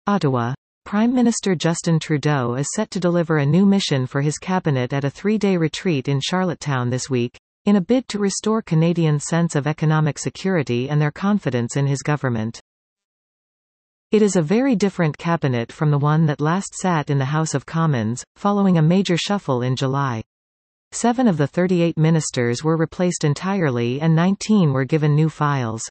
Ottawa. Prime Minister Justin Trudeau is set to deliver a new mission for his cabinet at a 3-day retreat in Charlottetown this week, in a bid to restore Canadians' sense of economic security and their confidence in his government. It is a very different cabinet from the one that last sat in the House of Commons, following a major shuffle in July. 7 of the 38 ministers were replaced entirely and 19 were given new files.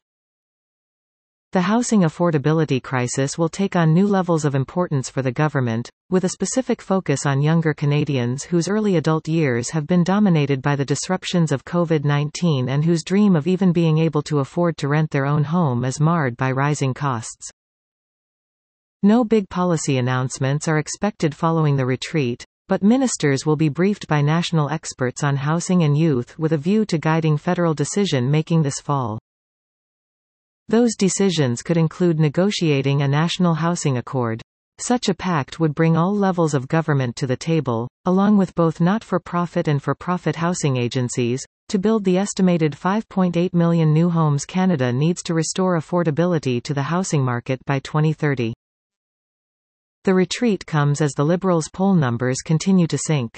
The housing affordability crisis will take on new levels of importance for the government, with a specific focus on younger Canadians whose early adult years have been dominated by the disruptions of COVID-19 and whose dream of even being able to afford to rent their own home is marred by rising costs. No big policy announcements are expected following the retreat, but ministers will be briefed by national experts on housing and youth with a view to guiding federal decision-making this fall. Those decisions could include negotiating a national housing accord. Such a pact would bring all levels of government to the table, along with both not-for-profit and for-profit housing agencies, to build the estimated 5.8 million new homes Canada needs to restore affordability to the housing market by 2030. The retreat comes as the Liberals' poll numbers continue to sink.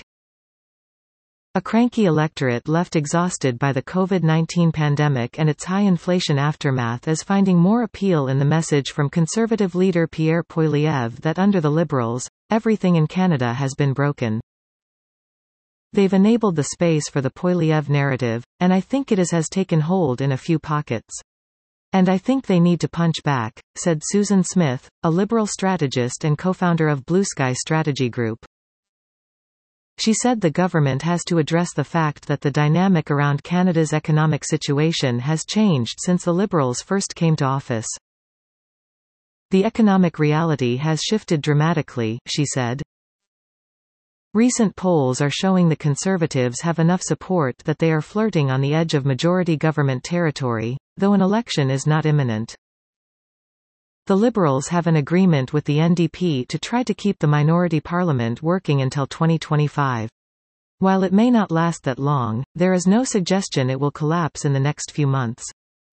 A cranky electorate left exhausted by the COVID-19 pandemic and its high inflation aftermath is finding more appeal in the message from Conservative leader Pierre Poilievre that under the Liberals, everything in Canada has been broken. They've enabled the space for the Poilievre narrative, and I think it has taken hold in a few pockets. And I think they need to punch back, said Susan Smith, a Liberal strategist and co-founder of Blue Sky Strategy Group. She said the government has to address the fact that the dynamic around Canada's economic situation has changed since the Liberals first came to office. The economic reality has shifted dramatically, she said. Recent polls are showing the Conservatives have enough support that they are flirting on the edge of majority government territory, though an election is not imminent. The Liberals have an agreement with the NDP to try to keep the minority parliament working until 2025. While it may not last that long, there is no suggestion it will collapse in the next few months.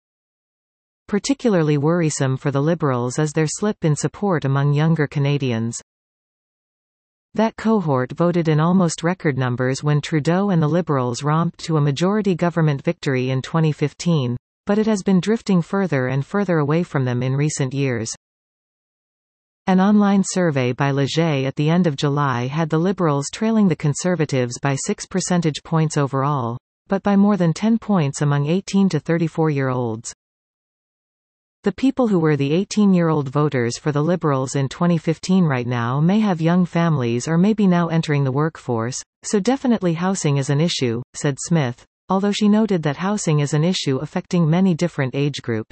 Particularly worrisome for the Liberals is their slip in support among younger Canadians. That cohort voted in almost record numbers when Trudeau and the Liberals romped to a majority government victory in 2015. But it has been drifting further and further away from them in recent years. An online survey by Leger at the end of July had the Liberals trailing the Conservatives by 6 percentage points overall, but by more than 10 points among 18 to 34-year-olds. The people who were the 18-year-old voters for the Liberals in 2015 right now may have young families or may be now entering the workforce, so definitely housing is an issue, said Smith, although she noted that housing is an issue affecting many different age groups.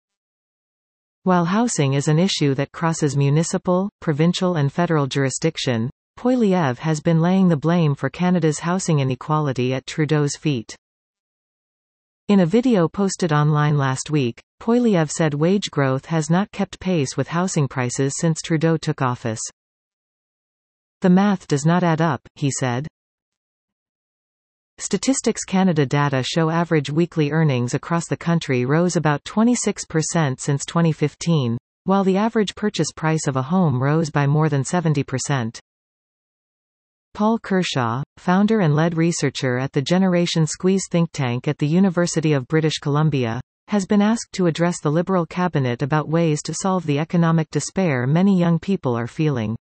While housing is an issue that crosses municipal, provincial and federal jurisdiction, Poilievre has been laying the blame for Canada's housing inequality at Trudeau's feet. In a video posted online last week, Poilievre said wage growth has not kept pace with housing prices since Trudeau took office. The math does not add up, he said. Statistics Canada data show average weekly earnings across the country rose about 26% since 2015, while the average purchase price of a home rose by more than 70%. Paul Kershaw, founder and lead researcher at the Generation Squeeze think tank at the University of British Columbia, has been asked to address the Liberal cabinet about ways to solve the economic despair many young people are feeling.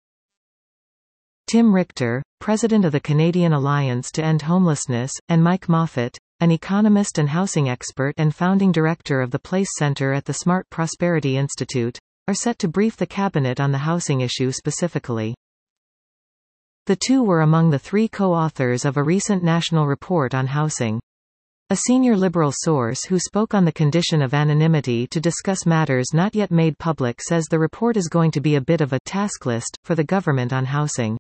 Tim Richter, president of the Canadian Alliance to End Homelessness, and Mike Moffat, an economist and housing expert and founding director of the Place Centre at the Smart Prosperity Institute, are set to brief the cabinet on the housing issue specifically. The two were among the 3 co-authors of a recent national report on housing. A senior Liberal source who spoke on the condition of anonymity to discuss matters not yet made public says the report is going to be a bit of a task list for the government on housing.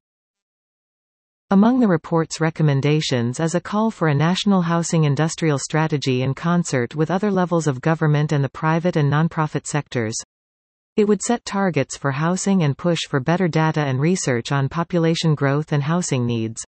Among the report's recommendations is a call for a national housing industrial strategy in concert with other levels of government and the private and nonprofit sectors. It would set targets for housing and push for better data and research on population growth and housing needs.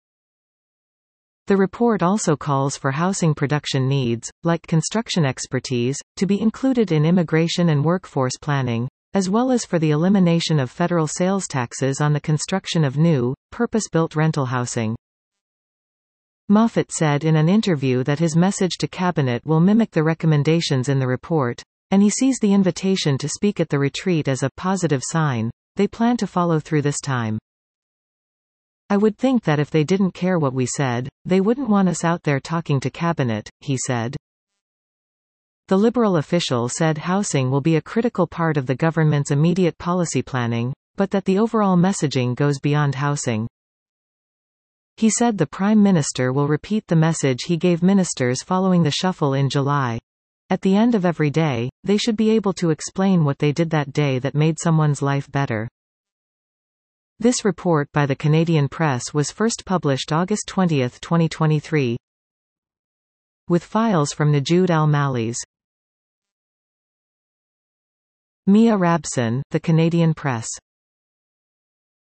The report also calls for housing production needs, like construction expertise, to be included in immigration and workforce planning, as well as for the elimination of federal sales taxes on the construction of new, purpose-built rental housing. Moffat said in an interview that his message to Cabinet will mimic the recommendations in the report, and he sees the invitation to speak at the retreat as a positive sign. They plan to follow through this time. I would think that if they didn't care what we said, they wouldn't want us out there talking to Cabinet, he said. The Liberal official said housing will be a critical part of the government's immediate policy planning, but that the overall messaging goes beyond housing. He said the Prime Minister will repeat the message he gave ministers following the shuffle in July. At the end of every day, they should be able to explain what they did that day that made someone's life better. This report by the Canadian Press was first published August 20, 2023. With files from Najoud Al-Mallis. Mia Rabson, The Canadian Press.